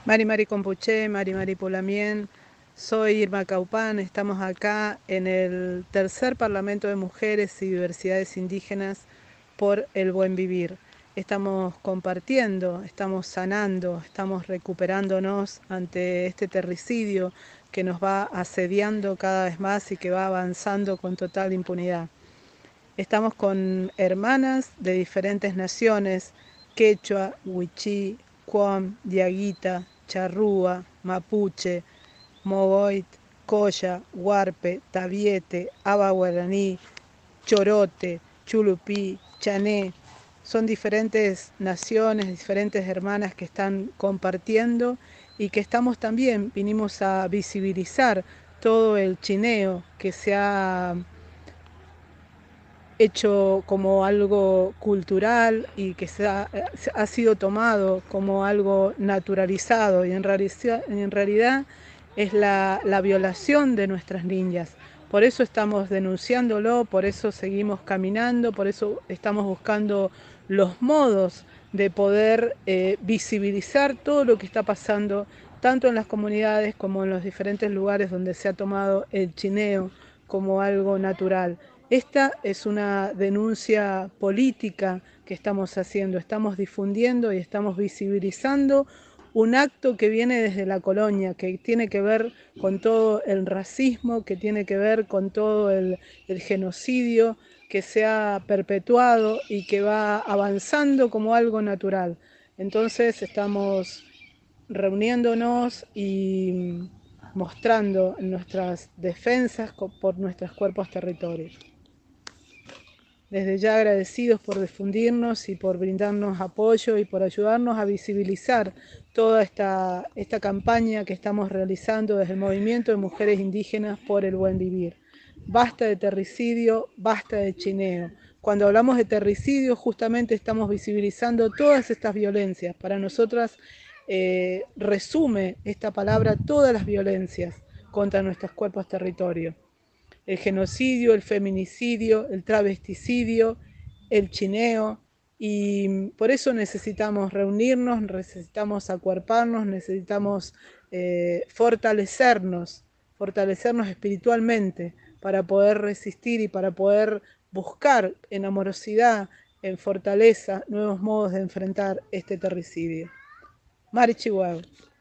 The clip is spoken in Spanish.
Mari Mari Compuché, Mari Mari Pulamien, soy Irma Caupán, estamos acá en el tercer Parlamento de Mujeres y Diversidades Indígenas por el Buen Vivir. Estamos compartiendo, estamos sanando, estamos recuperándonos ante este terricidio que nos va asediando cada vez más y que va avanzando con total impunidad. Estamos con hermanas de diferentes naciones: quechua, huichí, cuam, diaguita, charrúa, mapuche, mogoit, coya, huarpe, tabiete, aba guaraní, chorote, chulupí, chané. Son diferentes naciones, diferentes hermanas que están compartiendo y que estamos también, vinimos a visibilizar todo el chineo que se ha hecho como algo cultural y que ha sido tomado como algo naturalizado, y en realidad es la violación de nuestras niñas. Por eso estamos denunciándolo, por eso seguimos caminando, por eso estamos buscando los modos de poder visibilizar todo lo que está pasando, tanto en las comunidades como en los diferentes lugares donde se ha tomado el chineo como algo natural. Esta es una denuncia política que estamos haciendo, estamos difundiendo y estamos visibilizando un acto que viene desde la colonia, que tiene que ver con todo el racismo, que tiene que ver con todo el genocidio que se ha perpetuado y que va avanzando como algo natural. Entonces estamos reuniéndonos y mostrando nuestras defensas por nuestros cuerpos territorios. Desde ya agradecidos por difundirnos y por brindarnos apoyo y por ayudarnos a visibilizar toda esta campaña que estamos realizando desde el Movimiento de Mujeres Indígenas por el Buen Vivir. Basta de terricidio, basta de chineo. Cuando hablamos de terricidio, justamente estamos visibilizando todas estas violencias. Para nosotras resume esta palabra todas las violencias contra nuestros cuerpos territorios: el genocidio, el feminicidio, el travesticidio, el chineo. Y por eso necesitamos reunirnos, necesitamos acuerparnos, necesitamos fortalecernos espiritualmente para poder resistir y para poder buscar en amorosidad, en fortaleza, nuevos modos de enfrentar este terricidio. Mari Chihuahua.